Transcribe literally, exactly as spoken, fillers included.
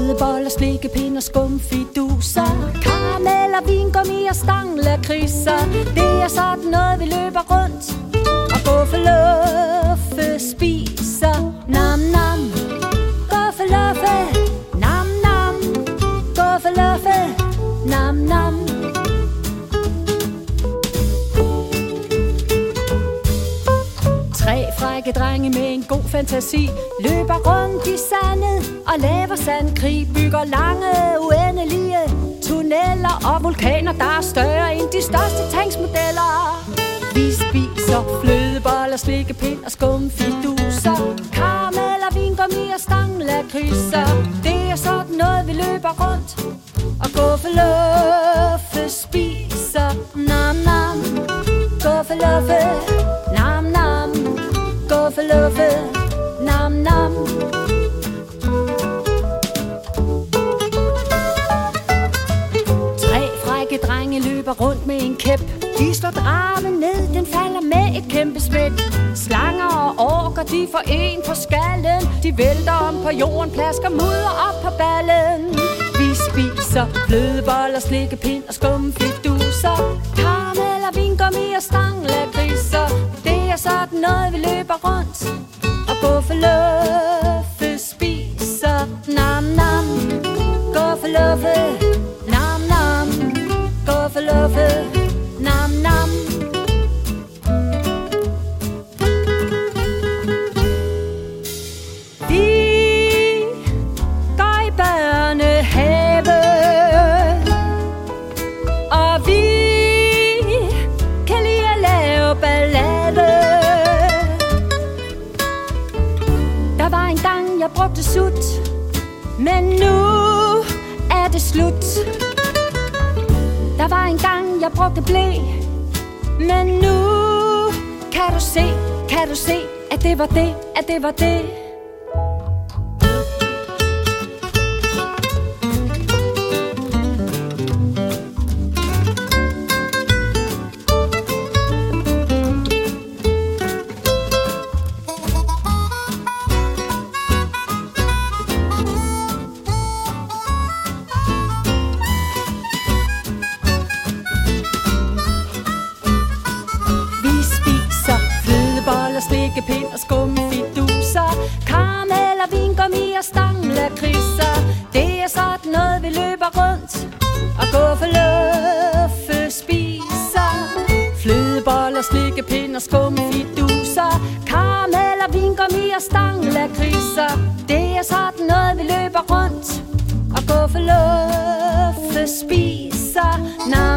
Flødeboller, slikkepind og skumfiduser, karameller, vingummi og stanglakridser. Det er sådan noget, vi løber rundt og Guffeluffe spiser. Nam nam, Guffeluffe, nam nam, Guffeluffe, nam nam. Tre frække drenge med en god fantasi løber rundt i sandet og laver sandkrig. Bygger lange, uendelige tunneller og vulkaner, der er større end de største tanksmodeller. Vi spiser flødeboller, slikkepind og skumfiduser, karameller, vingummi og stanglakridser. Det er sådan noget, vi løber rundt og Guffeluffe spiser. Nam nam, Guffeluffe, nam nam, Guffeluffe, nam nam. Tre frække drenge løber rundt med en kæp. De slår dragen ned, den falder med et kæmpe smæk. Slanger og orker, de får en på skallen. De vælter om på jorden, plasker mudder op på ballen. Vi spiser flødeboller, slikkepind og skumfiduser, karameller, vingummi og stanglakridser. Det er sådan noget, vi løber rundt og Guffeluffe spiser. Nam nam, Guffeluffe, nam nam, Guffeluffe, nam nam. Vi går i børnehave, og vi kan lide at lave ballade. Der var en gang, jeg brugte sut, men nu er det slut. Der var en gang, jeg brugte ble, men nu kan du se, kan du se, at det var det, at det var det. Slikkepind og skumfiduser, karameller, vingummi og stanglakridser. Det er sådan noget, vi løber rundt og Guffeluffe spiser. Flødeboller, slikkepind og skumfiduser, karameller, vingummi og stanglakridser. Det er sådan noget, vi løber rundt og Guffeluffe spiser. Nam